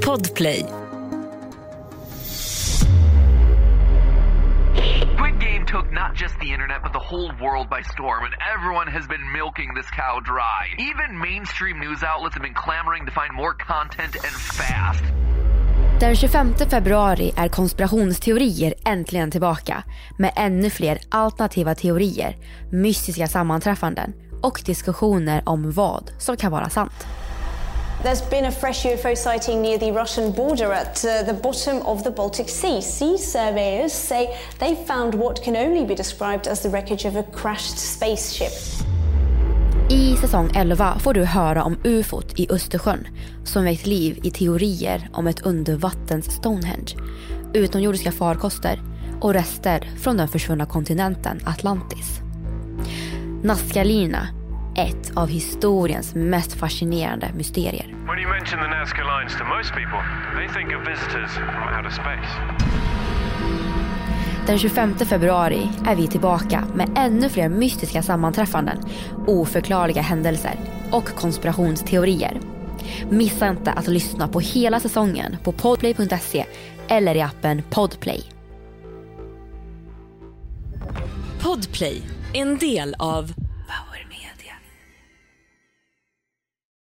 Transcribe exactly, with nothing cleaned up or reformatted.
Podplay. Squid Game took not just the internet but the whole world by storm, and everyone has been milking this cow dry. Even mainstream news outlets have been clamoring to find more content and fast. Den tjugofemte februari är konspirationsteorier äntligen tillbaka med ännu fler alternativa teorier, mystiska sammanträffanden och diskussioner om vad som kan vara sant. There's been a fresh U F O sighting near the Russian border at uh, the bottom of the Baltic Sea. Sea surveyors say they found what can only be described as the wreckage of a crashed spaceship. I säsong elva får du höra om U F O-t i Östersjön som väckt liv i teorier om ett undervattens Stonehenge, utomjordiska farkoster och rester från den försvunna kontinenten Atlantis. Nazca-linorna, ett av historiens mest fascinerande mysterier. When you mention the Nazca lines to most people, they think of visitors from outer space. Den tjugofemte februari är vi tillbaka med ännu fler mystiska sammanträffanden, oförklarliga händelser och konspirationsteorier. Missa inte att lyssna på hela säsongen på podplay punkt se eller i appen Podplay. Podplay, en del av